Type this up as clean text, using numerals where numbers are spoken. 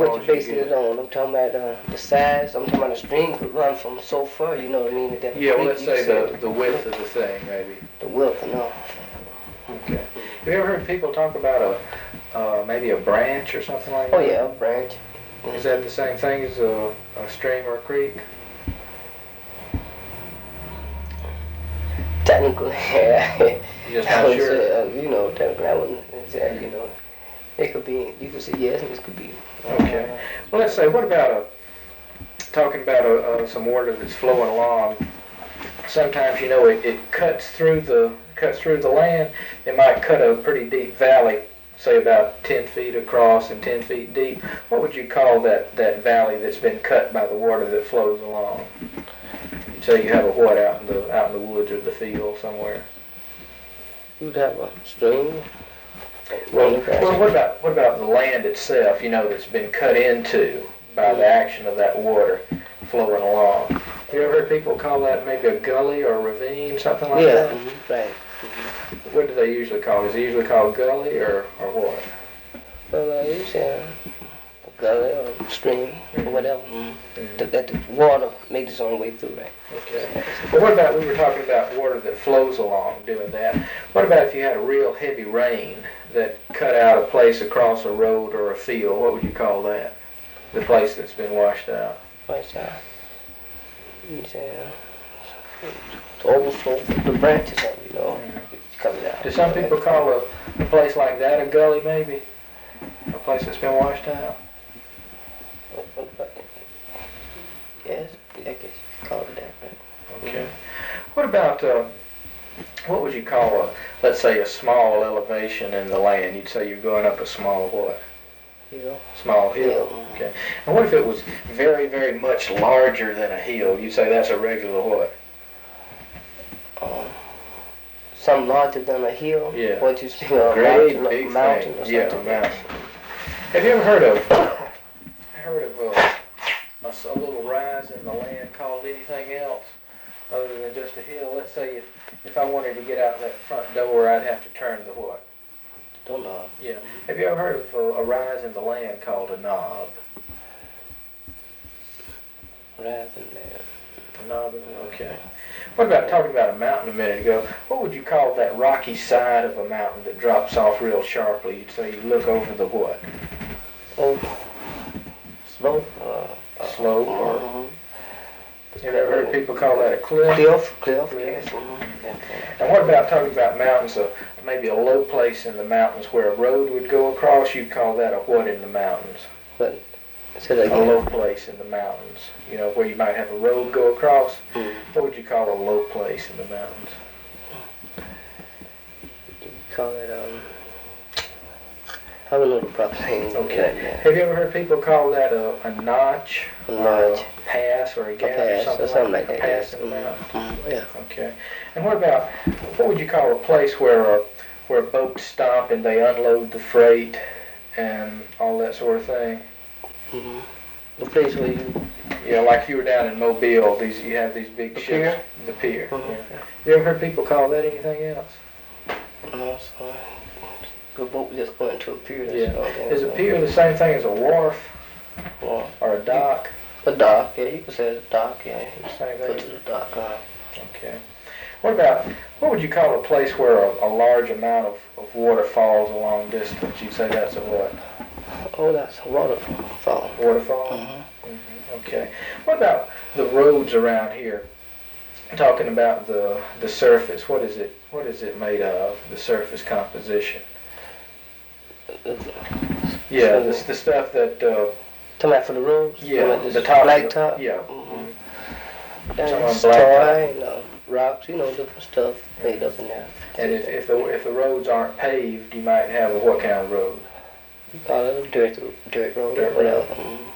what you're basing it on. I'm talking about the size. I'm talking about the stream could run from so far. You know what I mean? That Yeah, well, let's say the width of the thing, maybe. The width, no. Okay. Have you ever heard people talk about maybe a branch or something like that? Oh yeah, a branch. Is that the same thing as a stream or a creek? Technically, yeah. You're just not sure? Say, technically, I wouldn't say, it could be, you could say yes, and it could be. Okay. Well, let's say, what about talking about some water that's flowing along? Sometimes, it cuts through the land. It might cut a pretty deep valley, say about 10 feet across and 10 feet deep. What would you call that valley that's been cut by the water that flows along? Say you have a what out in the woods or the field somewhere. You'd have a stream. Well, what about the land itself? That's been cut into by the action of that water flowing along. Have you ever heard people call that maybe a gully or a ravine, something like that? Yeah, right. Mm-hmm. What do they usually call it? Is it usually called gully or what? Well, you say a gully or stream or whatever. Mm-hmm. That the water makes its own way through, right? Okay. Well, what about, we were talking about water that flows along doing that. What about if you had a real heavy rain that cut out a place across a road or a field? What would you call that? The place that's been washed out. Washed out. You say the overflow of the branches of it, coming out. Do some people call a place like that a gully, maybe? A place that's been washed out? Yes, I guess you call it that, right? Okay. What about, what would you call let's say a small elevation in the land? You'd say you're going up a small what? Hill. Small hill. Okay. And what if it was very, very much larger than a hill? You'd say that's a regular what? Something larger than a hill? Yeah. What you see, a great mountain, big mountain thing. or something? Yeah, a mountain. Have you ever heard of a little rise in the land called anything else other than just a hill? Let's say if I wanted to get out that front door, I'd have to turn the what? The knob. Yeah. Have you ever heard of a rise in the land called a knob? Rise in there. A knob, okay. What about talking about a mountain a minute ago? What would you call that rocky side of a mountain that drops off real sharply? You'd say you look over the what? Oh, slope. Slope or... Have you ever heard people call that a cliff? Cliff, yes. Mm-hmm. And what about talking about mountains, maybe a low place in the mountains where a road would go across? You'd call that a what in the mountains? But, say that a again. low place in the mountains, where you might have a road go across. What would you call a low place in the mountains? You call it, I don't know the proper name. Okay. Have you ever heard people call that a notch? A notch. Or a pass or a gap or something like that. A pass in the mountain. Yeah. Okay. And what would you call a place where boats stop and they unload the freight and all that sort of thing? Mm-hmm. The place where you... Yeah, like you were down in Mobile, you have these big ships. Pier? The pier. Mm-hmm. Yeah. You ever heard people call that anything else? No, sorry. The boat just going to a pier. Is a pier the same thing as a wharf? Or a dock? A dock, yeah, you could say a dock, yeah. Same Go thing. to the dock. Okay. What would you call a place where a large amount of water falls a long distance? You'd say that's a what? Oh, that's a waterfall. Waterfall? Mm-hmm. Okay. What about the roads around here? Talking about the surface, what is it made of? The surface composition? Yeah, the stuff that... Talking about for the roads? Yeah, the top. Blacktop? Yeah. Mm-hmm. Some blacktop. Tar, rocks, different stuff made up in there. And if the roads aren't paved, you might have what kind of road? You call it a dirt road. Dirt road. Mm-hmm.